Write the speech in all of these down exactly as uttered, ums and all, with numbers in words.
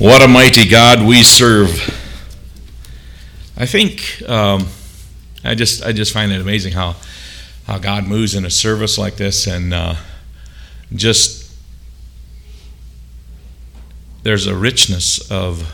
What a mighty God we serve. I think um, I just I just find it amazing how how God moves in a service like this, and uh, just there's a richness of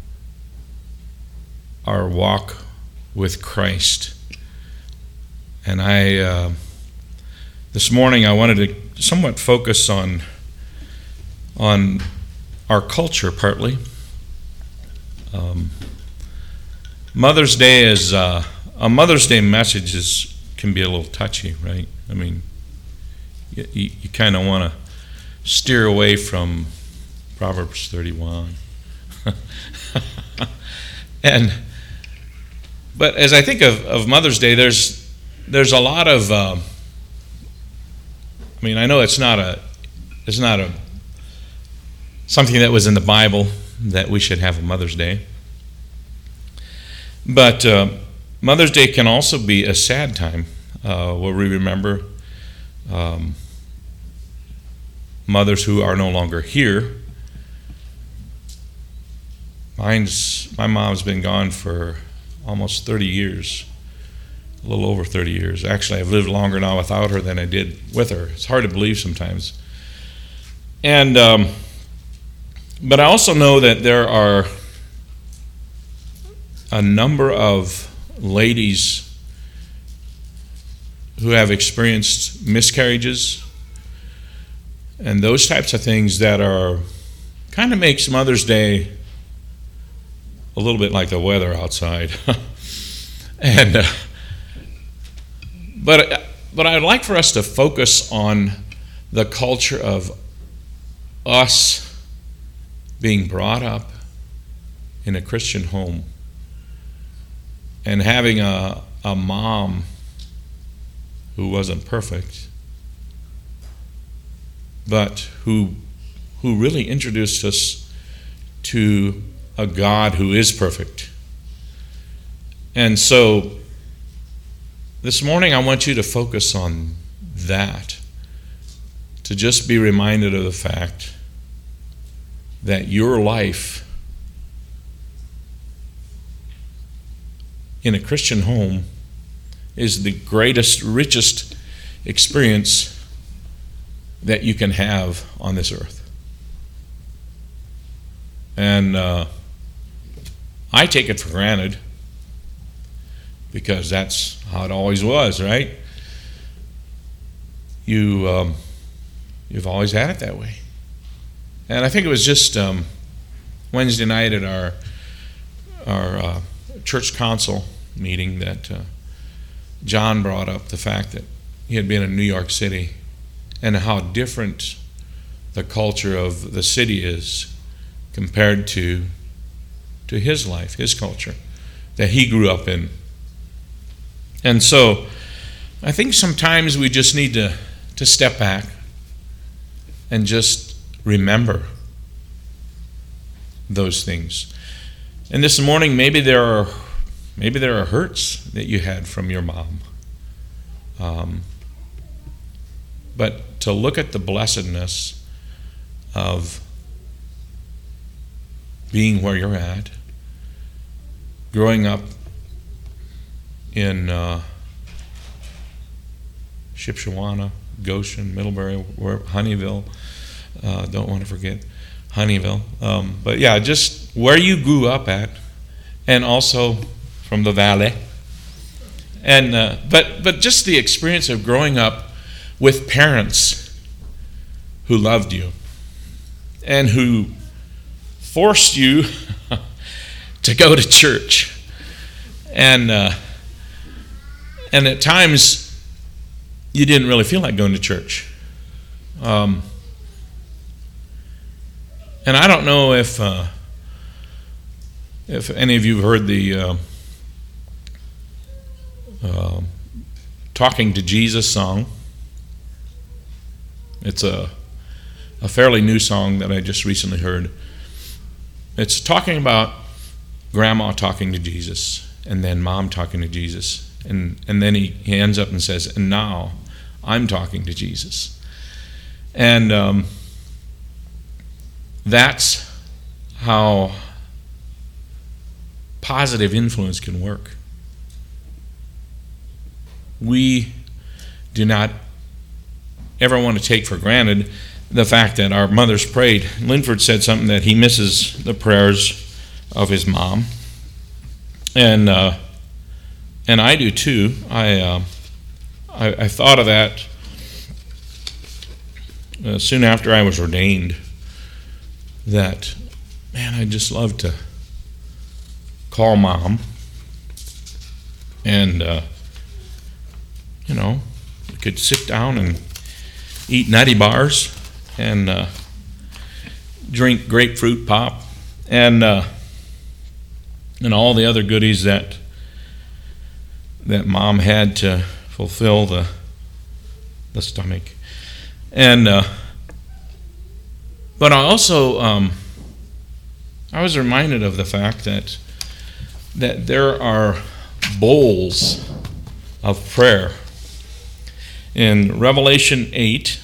our walk with Christ. And I uh, this morning I wanted to somewhat focus on on our culture partly. Um, Mother's Day is uh, a Mother's Day message is can be a little touchy, right? I mean, you, you, you kind of want to steer away from Proverbs thirty-one, and but as I think of, of Mother's Day, there's there's a lot of. Uh, I mean, I know it's not a it's not a something that was in the Bible that we should have a Mother's Day. But uh, Mother's Day can also be a sad time uh, where we remember um, mothers who are no longer here. Mine's, my mom's been gone for almost thirty years, a little over thirty years. Actually, I've lived longer now without her than I did with her. It's hard to believe sometimes. And um, But I also know that there are a number of ladies who have experienced miscarriages and those types of things that are kind of makes Mother's Day a little bit like the weather outside. and uh, but but I'd like for us to focus on the culture of us being brought up in a Christian home and having a, a mom who wasn't perfect, but who who really introduced us to a God who is perfect. And so this morning I want you to focus on that, to just be reminded of the fact that your life in a Christian home is the greatest, richest experience that you can have on this earth. And uh, I take it for granted because that's how it always was, right? You, um, you've always had it that way. And I think it was just um, Wednesday night at our our uh, church council meeting that uh, John brought up the fact that he had been in New York City and how different the culture of the city is compared to to his life, his culture that he grew up in. And so I think sometimes we just need to, to step back and just remember those things. And this morning, maybe there are maybe there are hurts that you had from your mom. Um, but to look at the blessedness of being where you're at, growing up in uh, Shipshewana, Goshen, Middlebury, where, Honeyville. Uh, don't want to forget Honeyville. Um, but yeah, just where you grew up at, and also from the valley. And uh, but but just the experience of growing up with parents who loved you and who forced you to go to church, and uh, and at times you didn't really feel like going to church. Um, And I don't know if uh, if any of you have heard the uh, uh, Talking to Jesus song. It's a, a fairly new song that I just recently heard. It's talking about grandma talking to Jesus and then mom talking to Jesus. And, and then he, he ends up and says, and now I'm talking to Jesus. And um, that's how positive influence can work. We do not ever want to take for granted the fact that our mothers prayed. Linford said something that he misses the prayers of his mom, and uh, and I do too. I, uh, I I thought of that uh, soon after I was ordained. That, man, I just love to call mom, and uh, you know, we could sit down and eat nutty bars and uh, drink grapefruit pop and uh, and all the other goodies that that mom had to fulfill the the stomach. And uh, but I also um, I was reminded of the fact that that there are bowls of prayer. In Revelation eight,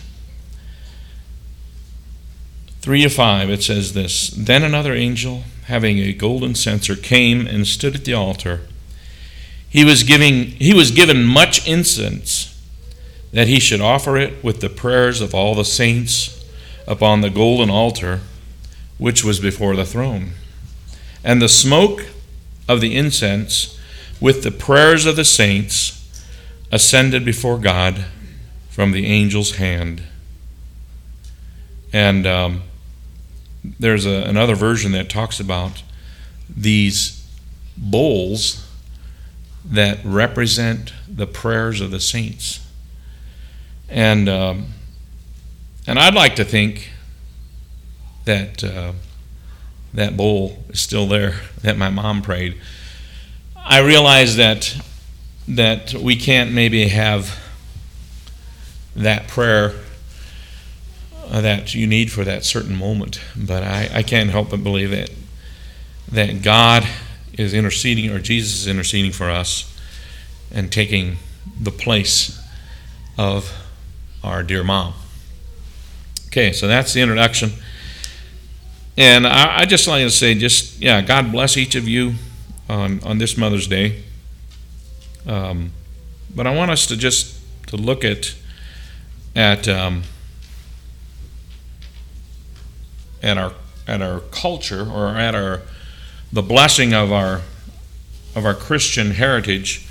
three to five, it says this: Then another angel, having a golden censer, came and stood at the altar. He was giving he was given much incense, that he should offer it with the prayers of all the saints upon the golden altar, which was before the throne. And the smoke of the incense with the prayers of the saints ascended before God from the angel's hand. And um, there's a, another version that talks about these bowls that represent the prayers of the saints. And um, and I'd like to think that uh, that bowl is still there that my mom prayed. I realize that that we can't maybe have that prayer uh, that you need for that certain moment, but I, I can't help but believe that that God is interceding, or Jesus is interceding for us and taking the place of our dear mom. Okay, so that's the introduction. And I, I just like to say, just, yeah, God bless each of you on, on this Mother's Day. Um, but I want us to just to look at at um, at our at our culture, or at our the blessing of our of our Christian heritage.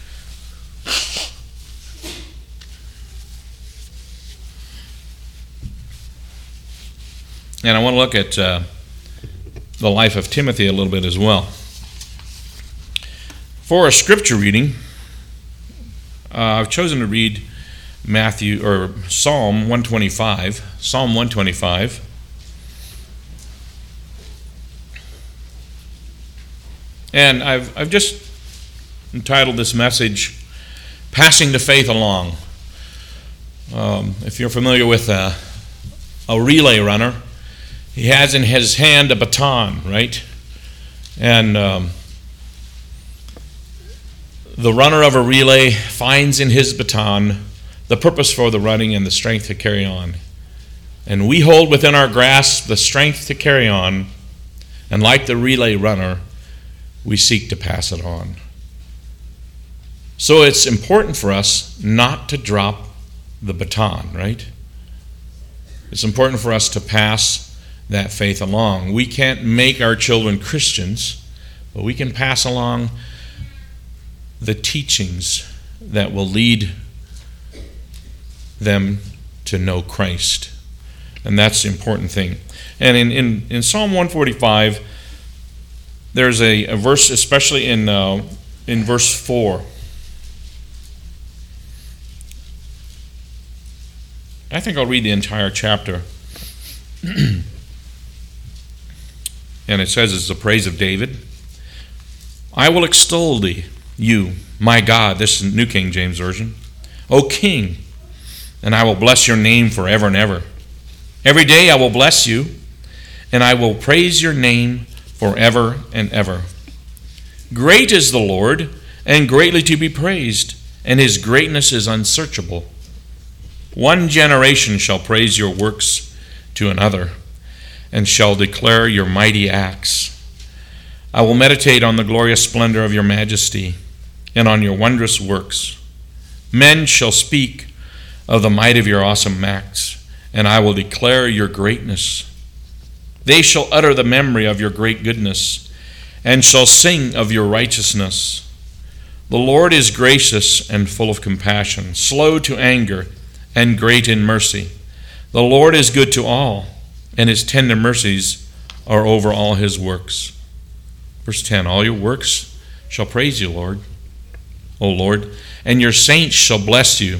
And I want to look at uh, the life of Timothy a little bit as well. For a scripture reading, uh, I've chosen to read Matthew or Psalm one twenty-five. Psalm one twenty-five. And I've I've just entitled this message, "Passing the Faith Along." Um, if you're familiar with a, a relay runner, he has in his hand a baton, right? And um, the runner of a relay finds in his baton the purpose for the running and the strength to carry on. And we hold within our grasp the strength to carry on, and like the relay runner, we seek to pass it on. So it's important for us not to drop the baton, right? It's important for us to pass that faith along. We can't make our children Christians, but we can pass along the teachings that will lead them to know Christ. And that's the important thing. And in, in, in Psalm one forty-five, there's a, a verse, especially in uh, in verse four. I think I'll read the entire chapter. And it says, it's the praise of David. "I will extol thee, you, my God." This is New King James Version. "O King, and I will bless your name forever and ever. Every day I will bless you, and I will praise your name forever and ever. Great is the Lord, and greatly to be praised, and his greatness is unsearchable. One generation shall praise your works to another, and shall declare your mighty acts. I will meditate on the glorious splendor of your majesty and on your wondrous works. Men shall speak of the might of your awesome acts, and I will declare your greatness. They shall utter the memory of your great goodness, and shall sing of your righteousness. The Lord is gracious and full of compassion, slow to anger, and great in mercy. The Lord is good to all, and his tender mercies are over all his works. Verse ten, all your works shall praise you, Lord, O Lord, and your saints shall bless you.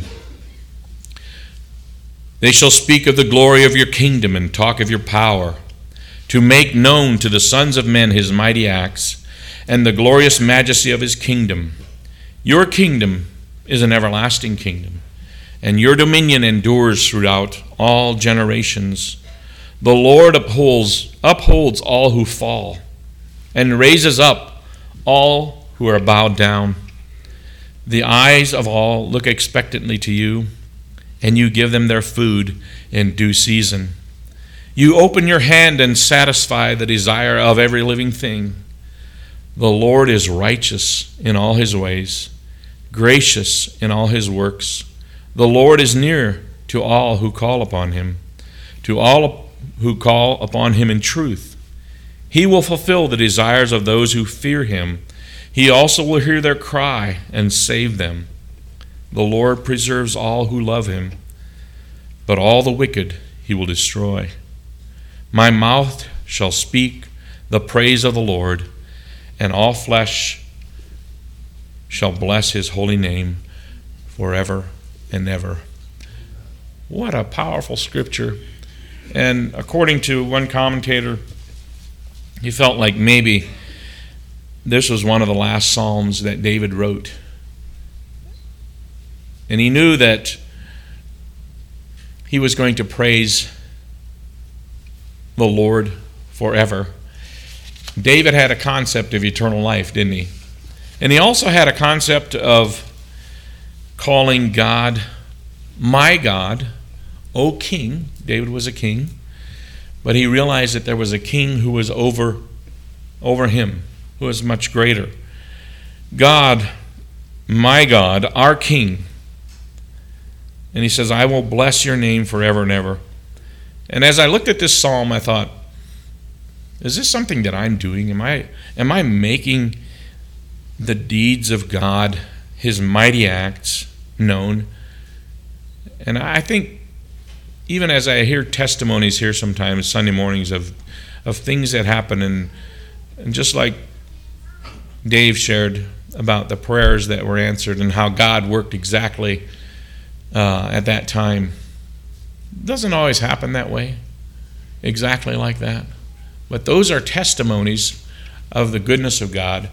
They shall speak of the glory of your kingdom and talk of your power, to make known to the sons of men his mighty acts and the glorious majesty of his kingdom. Your kingdom is an everlasting kingdom, and your dominion endures throughout all generations. The Lord upholds, upholds all who fall, and raises up all who are bowed down. The eyes of all look expectantly to you, and you give them their food in due season. You open your hand and satisfy the desire of every living thing. The Lord is righteous in all his ways, gracious in all his works. The Lord is near to all who call upon him, to all who call upon him in truth. He will fulfill the desires of those who fear him. He also will hear their cry and save them. The Lord preserves all who love him, but all the wicked he will destroy. My mouth shall speak the praise of the Lord, and all flesh shall bless his holy name forever and ever. What a powerful scripture. And according to one commentator, he felt like maybe this was one of the last Psalms that David wrote. And he knew that he was going to praise the Lord forever. David had a concept of eternal life, didn't he? And he also had a concept of calling God, my God, O King. David was a king. But he realized that there was a king who was over, over him, who was much greater. God, my God, our King. And he says, I will bless your name forever and ever. And as I looked at this psalm, I thought, is this something that I'm doing? Am I, am I making the deeds of God, his mighty acts, known? And I think, even as I hear testimonies here sometimes, Sunday mornings, of, of things that happen, and, and just like Dave shared about the prayers that were answered and how God worked exactly uh, at that time, it doesn't always happen that way, exactly like that. But those are testimonies of the goodness of God,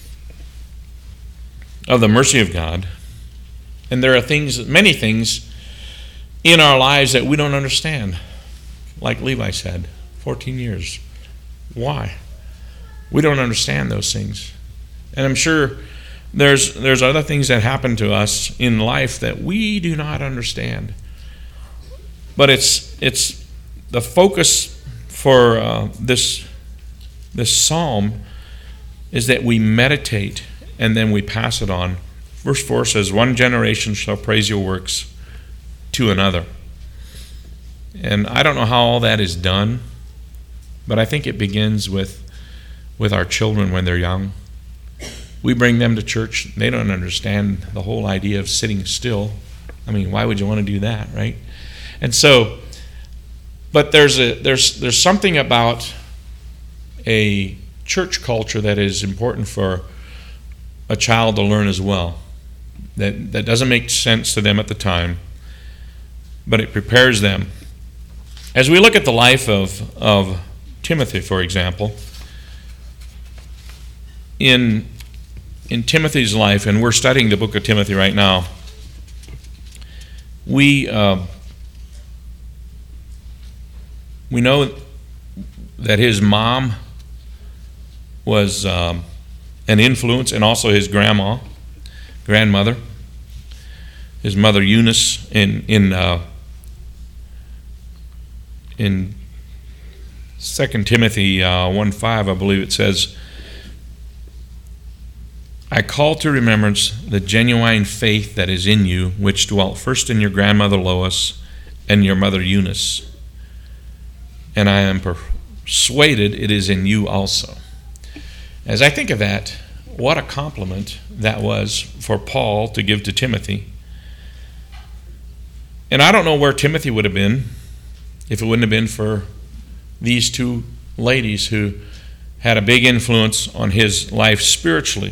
of the mercy of God. And there are things, many things in our lives that we don't understand. Like Levi said, fourteen years. Why? We don't understand those things. And I'm sure there's there's other things that happen to us in life that we do not understand. But it's it's the focus for uh, this this psalm is that we meditate and then we pass it on. Verse four says, one generation shall praise your works to another. And I don't know how all that is done, but I think it begins with with our children when they're young. We bring them to church. They don't understand the whole idea of sitting still. I mean, why would you want to do that, right? And so, but there's a there's there's something about a church culture that is important for a child to learn as well. That that doesn't make sense to them at the time, but it prepares them. As we look at the life of of Timothy, for example, in in Timothy's life, and we're studying the book of Timothy right now, we uh, we know that his mom was um, an influence, and also his grandma, grandmother, his mother Eunice in in uh, in Second Timothy uh, one five, I believe it says, I call to remembrance the genuine faith that is in you, which dwelt first in your grandmother Lois and your mother Eunice. And I am persuaded it is in you also. As I think of that, what a compliment that was for Paul to give to Timothy. And I don't know where Timothy would have been if it wouldn't have been for these two ladies who had a big influence on his life spiritually.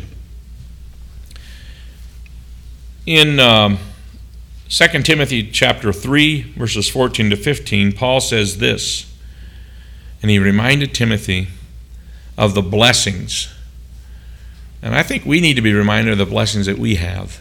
In um, Second Timothy chapter three, verses fourteen to fifteen, Paul says this, and he reminded Timothy of the blessings. And I think we need to be reminded of the blessings that we have.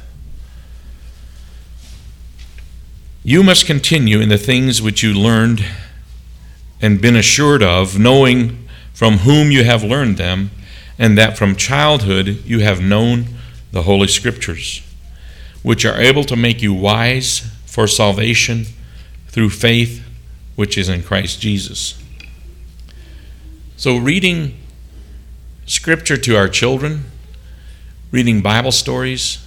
You must continue in the things which you learned and been assured of, knowing from whom you have learned them, and that from childhood you have known the Holy Scriptures, which are able to make you wise for salvation through faith which is in Christ Jesus. So reading Scripture to our children, reading Bible stories,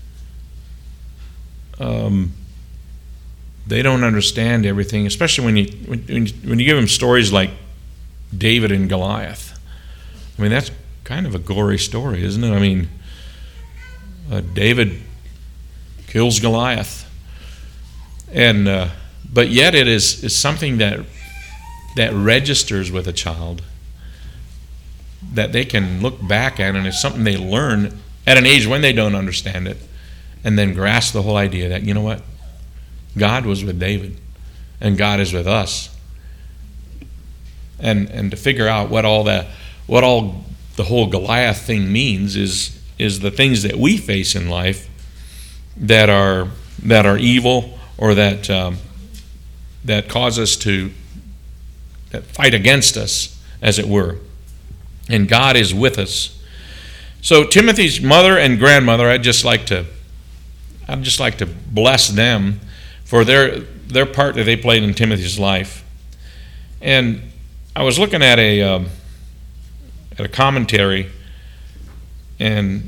um, they don't understand everything, especially when you when, when you give them stories like David and Goliath. I mean, that's kind of a gory story, isn't it? I mean, uh, David kills Goliath, and uh, but yet it is is something that that registers with a child, that they can look back at, and it's something they learn at an age when they don't understand it, and then grasp the whole idea that, you know what, God was with David, and God is with us, and and to figure out what all that what all the whole Goliath thing means is is the things that we face in life that are that are evil, or that um, that cause us to that fight against us, as it were. And God is with us. So Timothy's mother and grandmother, I'd just like to I'd just like to bless them for their their part that they played in Timothy's life. And I was looking at a um, at a commentary, and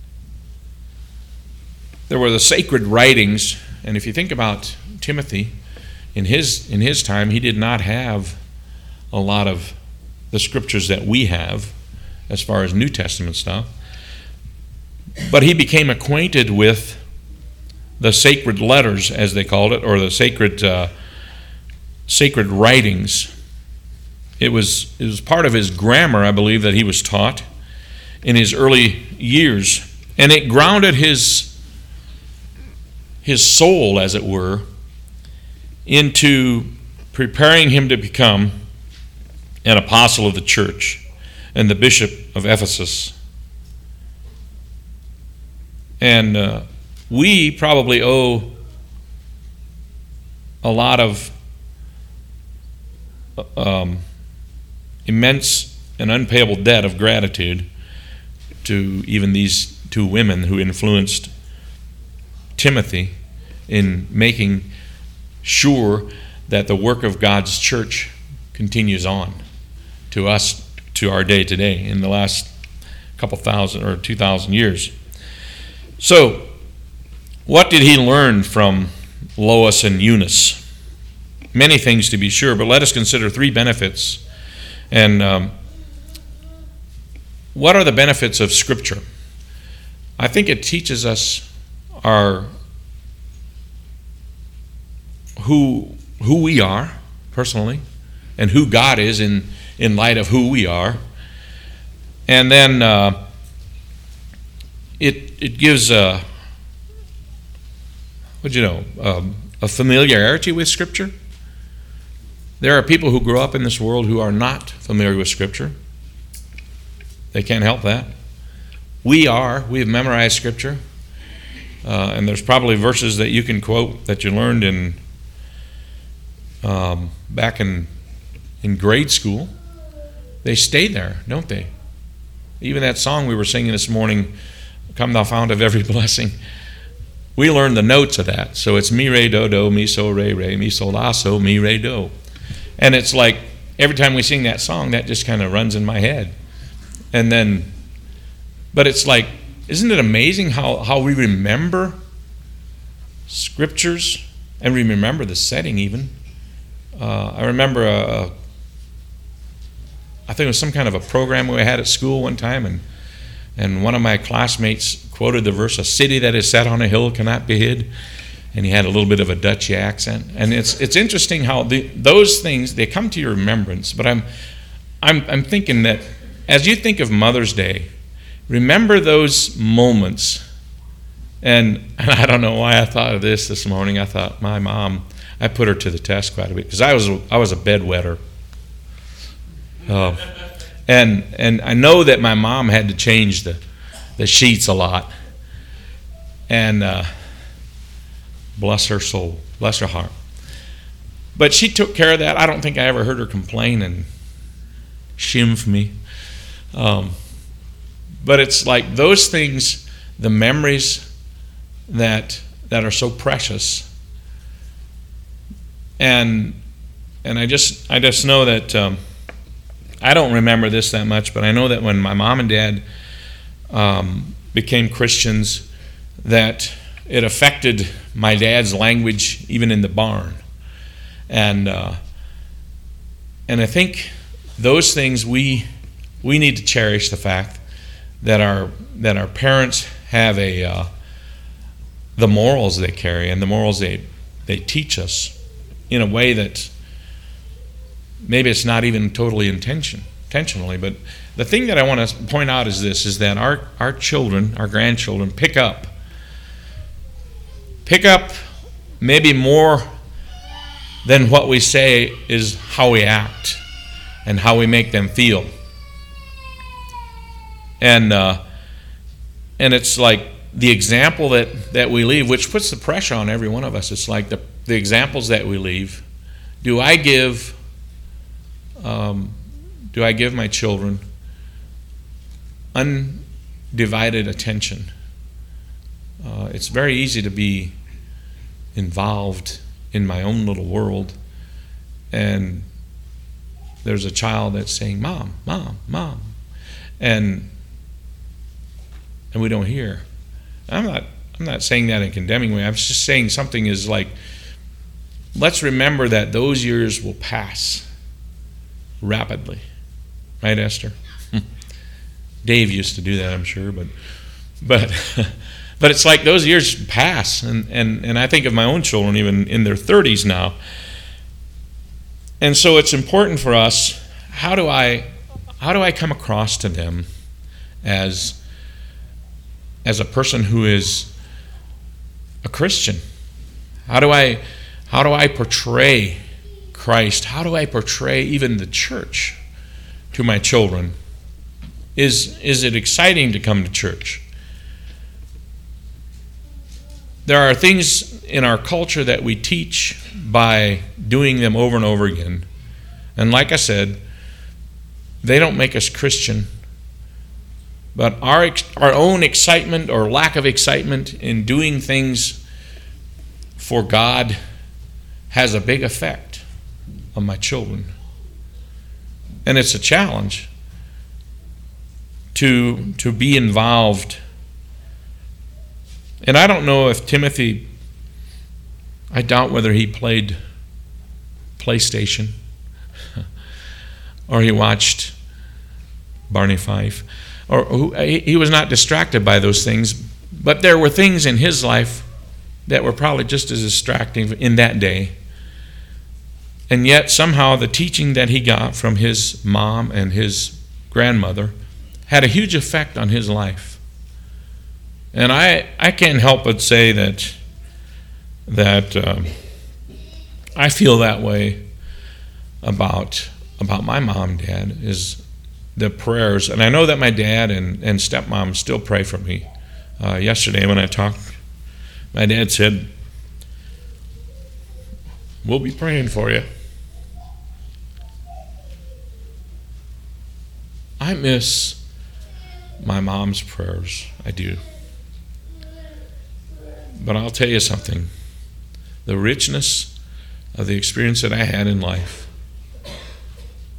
there were the sacred writings. And if you think about Timothy, in his in his time, he did not have a lot of the scriptures that we have as far as New Testament stuff. But he became acquainted with the sacred letters, as they called it, or the sacred uh, sacred writings. It was it was part of his grammar, I believe, that he was taught in his early years, and it grounded his his soul, as it were, into preparing him to become an apostle of the church and the bishop of Ephesus. And uh, we probably owe a lot of um, immense and unpayable debt of gratitude to even these two women who influenced Timothy in making sure that the work of God's church continues on to us, to our day today, in the last couple thousand or two thousand years. So, what did he learn from Lois and Eunice? Many things, to be sure, but let us consider three benefits. And um, what are the benefits of Scripture? I think it teaches us our who who we are personally, and who God is in, in light of who we are. And then uh, it it gives a, what you know, um, a familiarity with Scripture. There are people who grow up in this world who are not familiar with Scripture. They can't help that. We are. We have memorized Scripture. Uh, and there's probably verses that you can quote that you learned in um, back in in grade school. They stay there, don't they? Even that song we were singing this morning, "Come Thou Fount of Every Blessing," we learned the notes of that. So it's mi, re, do, do, mi, so, re, re, mi, so, la, so, mi, re, do. And it's like every time we sing that song, that just kind of runs in my head. And then, but it's like, isn't it amazing how, how we remember scriptures and we remember the setting even? Uh, I remember, a, a, I think it was some kind of a program we had at school one time, and and one of my classmates quoted the verse, "A city that is set on a hill cannot be hid." And he had a little bit of a Dutch accent. And it's it's interesting how the, those things, they come to your remembrance. But I'm, I'm, I'm thinking that as you think of Mother's Day, remember those moments. And, and I don't know why I thought of this this morning. I thought, my mom, I put her to the test quite a bit because I was I was a bedwetter. Uh, and and I know that my mom had to change the, the sheets a lot. And uh, bless her soul, bless her heart. But she took care of that. I don't think I ever heard her complain and shimph me. Um, but it's like those things, the memories that that are so precious. And and I just I just know that um, I don't remember this that much, but I know that when my mom and dad um, became Christians, that it affected my dad's language even in the barn. And uh, and I think those things we we need to cherish the fact that our that our parents have a uh, the morals they carry and the morals they they teach us in a way that maybe it's not even totally intention intentionally. But the thing that I want to point out is this: is that our our children, our grandchildren, pick up pick up maybe more than what we say is how we act and how we make them feel. And uh, and it's like the example that, that we leave, which puts the pressure on every one of us. It's like the, the examples that we leave. Do I give um, do I give my children undivided attention? Uh, it's very easy to be involved in my own little world, and there's a child that's saying, "Mom, Mom, Mom," and and we don't hear. I'm not I'm not saying that in a condemning way. I'm just saying something is like, let's remember that those years will pass rapidly. Right, Esther? Dave used to do that, I'm sure, but but but it's like those years pass, and, and, and I think of my own children even in their thirties now. And so it's important for us, how do I how do I come across to them as as a person who is a Christian? How do I how do I portray Christ? How do I portray even the church to my children? Is is it exciting to come to church? There are things in our culture that we teach by doing them over and over again. And like I said, they don't make us Christian. But our our own excitement or lack of excitement in doing things for God has a big effect on my children. And it's a challenge to to be involved. And I don't know if Timothy, I doubt whether he played PlayStation or he watched Barney Fife, or who, he was not distracted by those things, but there were things in his life that were probably just as distracting in that day. And yet somehow the teaching that he got from his mom and his grandmother had a huge effect on his life. And I, I can't help but say that that um, I feel that way about about my mom and dad, is the prayers. And I know that my dad and, and stepmom still pray for me. Uh, yesterday when I talked, my dad said, "We'll be praying for you." I miss my mom's prayers. I do. But I'll tell you something. The richness of the experience that I had in life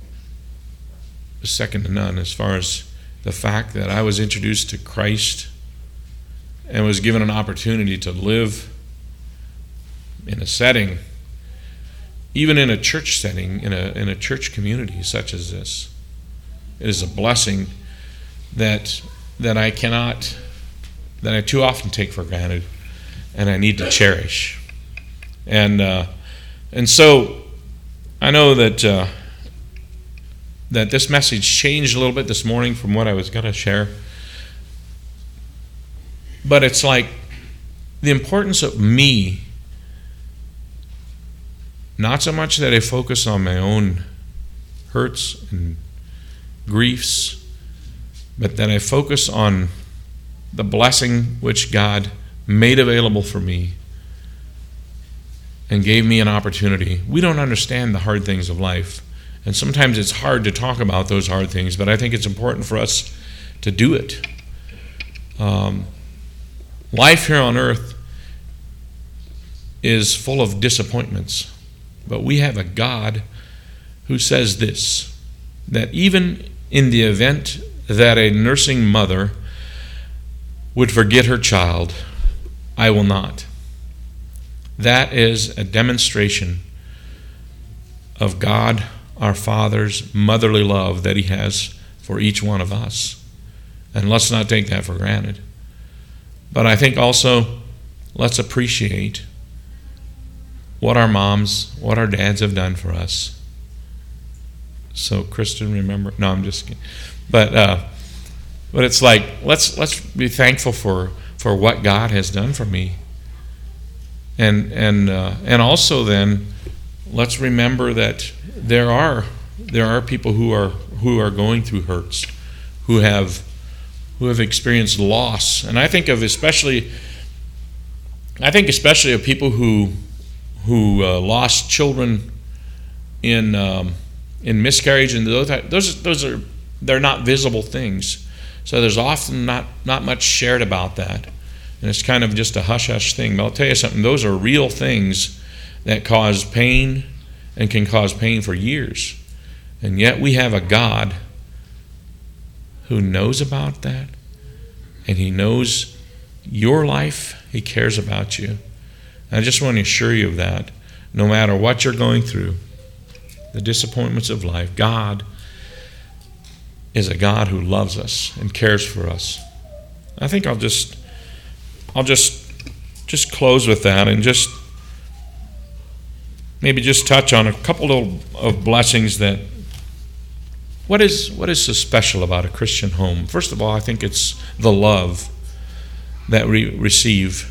was second to none as far as the fact that I was introduced to Christ and was given an opportunity to live in a setting, even in a church setting, in a in a church community such as this. It is a blessing that that I cannot, that I too often take for granted, and I need to cherish. And uh, and so I know that uh, that this message changed a little bit this morning from what I was going to share. But it's like the importance of me, not so much that I focus on my own hurts and griefs, but that I focus on the blessing which God made available for me and gave me an opportunity. We don't understand the hard things of life, and sometimes it's hard to talk about those hard things, but I think it's important for us to do it. Um, life here on earth is full of disappointments. But we have a God who says this, that even in the event that a nursing mother would forget her child, I will not. That is a demonstration of God, our Father's motherly love that He has for each one of us. And let's not take that for granted. But I think also, let's appreciate what our moms, what our dads have done for us. So, Kristen, remember? No, I'm just kidding. But uh, but it's like, let's let's be thankful for, for what God has done for me. And and uh, and also then, let's remember that there are there are people who are who are going through hurts, who have who have experienced loss. And I think of especially I think especially of people who who uh, lost children in um, in miscarriage, and those those those are they're not visible things. So there's often not not much shared about that, and it's kind of just a hush hush thing. But I'll tell you something; those are real things that cause pain and can cause pain for years. And yet we have a God who knows about that, and He knows your life. He cares about you. I just want to assure you of that. No matter what you're going through, the disappointments of life, God is a God who loves us and cares for us. I think I'll just I'll just just close with that and just maybe just touch on a couple of, of blessings that what is what is so special about a Christian home? First of all, I think it's the love that we receive.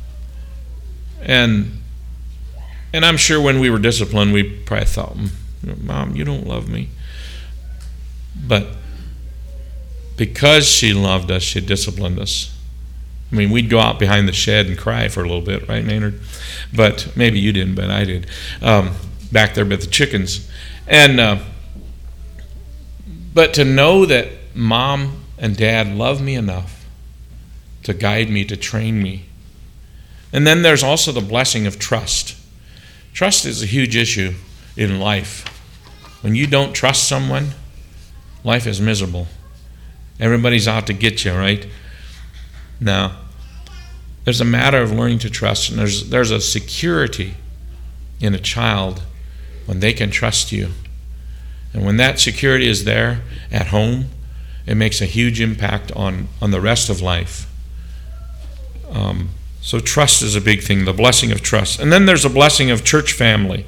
And and I'm sure when we were disciplined, we probably thought, Mom, you don't love me. But because she loved us, she disciplined us. I mean, we'd go out behind the shed and cry for a little bit, right, Maynard? But maybe you didn't, but I did. Um, back there with the chickens. And uh, but to know that Mom and Dad love me enough to guide me, to train me. And then there's also the blessing of trust. Trust is a huge issue in life. When you don't trust someone, life is miserable. Everybody's out to get you, right? Now, there's a matter of learning to trust, and there's there's a security in a child when they can trust you. And when that security is there at home, it makes a huge impact on, on the rest of life. Um, So trust is a big thing, the blessing of trust. And then there's a blessing of church family.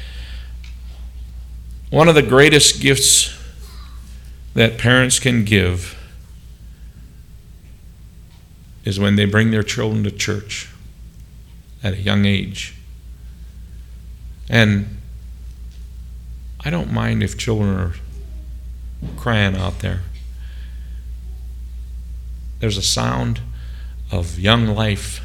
One of the greatest gifts that parents can give is when they bring their children to church at a young age. And I don't mind if children are crying out there. There's a sound of young life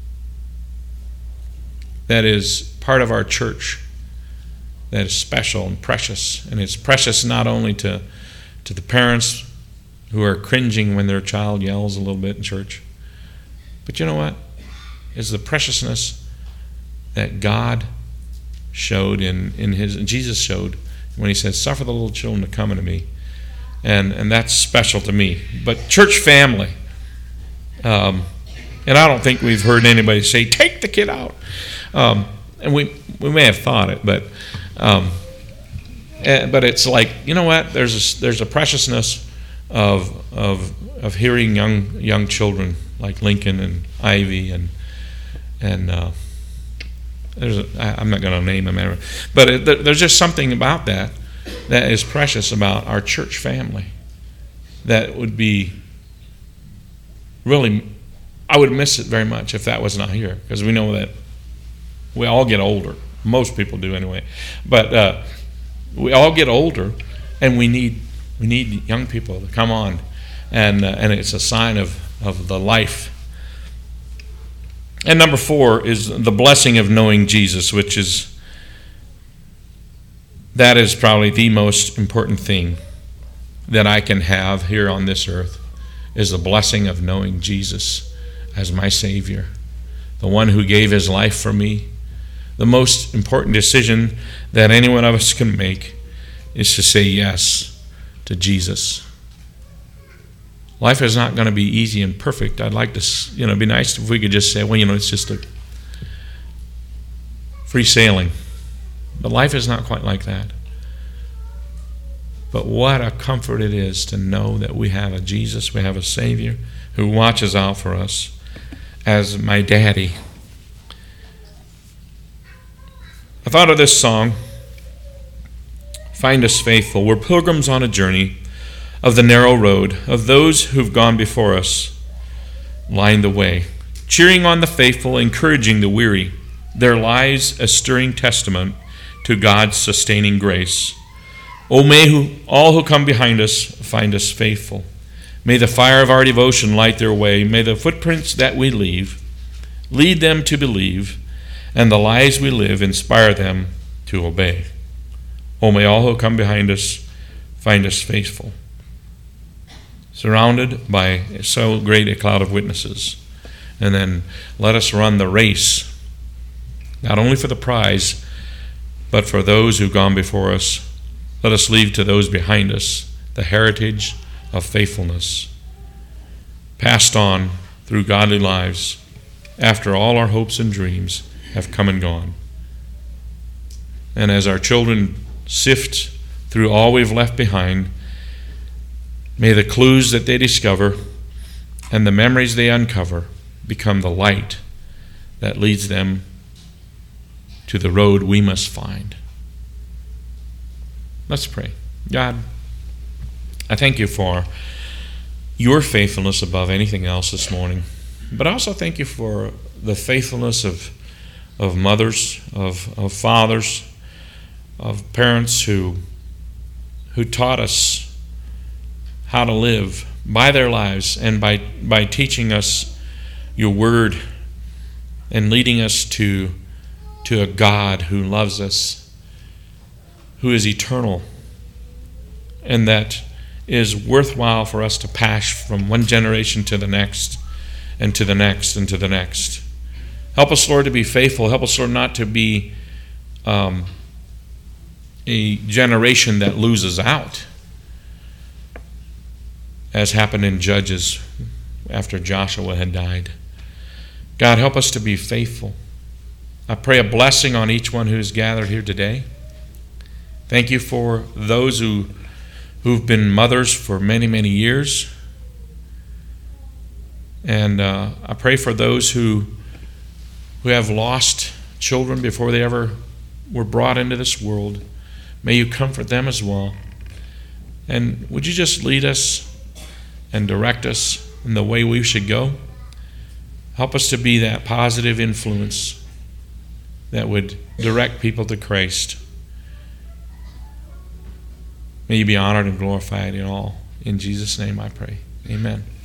that is part of our church, that is special and precious. And it's precious not only to, to the parents who are cringing when their child yells a little bit in church, but you know what? It's the preciousness that God showed in, in his, and Jesus showed when He said, suffer the little children to come unto me. And and that's special to me. But church family, um, and I don't think we've heard anybody say, take the kid out. Um, and we, we may have thought it, but um, and, but it's like, you know what? There's a, there's a preciousness of of of hearing young young children like Lincoln and Ivy and and uh, there's a, I, I'm not going to name them, but it, there's just something about that that is precious about our church family that would be really, I would miss it very much if that was not here, because we know that we all get older. Most people do anyway, but uh, we all get older, and we need we need young people to come on, and uh, and it's a sign of of the life. And number four is the blessing of knowing Jesus, which is that is probably the most important thing that I can have here on this earth, is the blessing of knowing Jesus as my Savior, the one who gave his life for me. The most important decision that any one of us can make is to say yes to Jesus. Life is not going to be easy and perfect. I'd like to, you know, it'd be nice if we could just say, well, you know, it's just a free sailing. But life is not quite like that. But what a comfort it is to know that we have a Jesus, we have a Savior who watches out for us as my daddy. I thought of this song, Find Us Faithful. We're pilgrims on a journey of the narrow road, of those who've gone before us, line the way, cheering on the faithful, encouraging the weary, their lives a stirring testament to God's sustaining grace. Oh, may who, all who come behind us find us faithful. May the fire of our devotion light their way. May the footprints that we leave lead them to believe, and the lives we live inspire them to obey. Oh, may all who come behind us find us faithful. Surrounded by so great a cloud of witnesses. And then let us run the race, not only for the prize, but for those who've gone before us. Let us leave to those behind us the heritage of faithfulness, passed on through godly lives after all our hopes and dreams have come and gone. And as our children sift through all we've left behind, may the clues that they discover and the memories they uncover become the light that leads them to the road we must find. Let's pray. God, I thank you for your faithfulness above anything else this morning. But I also thank you for the faithfulness of of mothers, of, of fathers, of parents who who taught us how to live by their lives and by, by teaching us your word and leading us to, to a God who loves us, who is eternal, and that is worthwhile for us to pass from one generation to the next and to the next and to the next. Help us, Lord, to be faithful. Help us, Lord, not to be um, a generation that loses out, as happened in Judges after Joshua had died. God, help us to be faithful. I pray a blessing on each one who is gathered here today. Thank you for those who, who've been mothers for many, many years. And uh, I pray for those who, who have lost children before they ever were brought into this world. May you comfort them as well. And would you just lead us and direct us in the way we should go? Help us to be that positive influence that would direct people to Christ. May you be honored and glorified in all. In Jesus' name I pray. Amen.